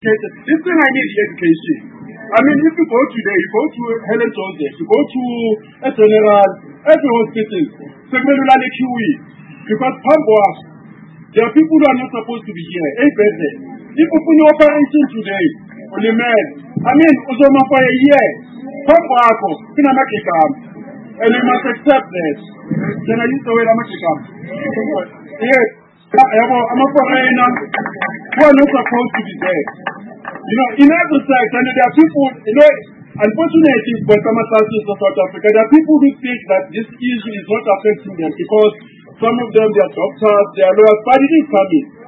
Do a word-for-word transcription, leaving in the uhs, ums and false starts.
This thing I need education. I mean, if you go today, you go to Helen Joseph, you go to a general, every hospital, particularly Q E, because Pamboas, there are people who are not supposed to be here. Eight better. If you put your operation today, on the man, I mean, Uzoma for a year, Pamboako, Pinamakikam, and you must accept this. Then I used to wait a Makikam. Yes, I'm a foreigner who are not supposed to be there. You know, in other sides, and there are people, you know, unfortunately, for some countries of South Africa, there are people who think that this issue is not affecting them because some of them, they are doctors, they are lawyers, but it is coming.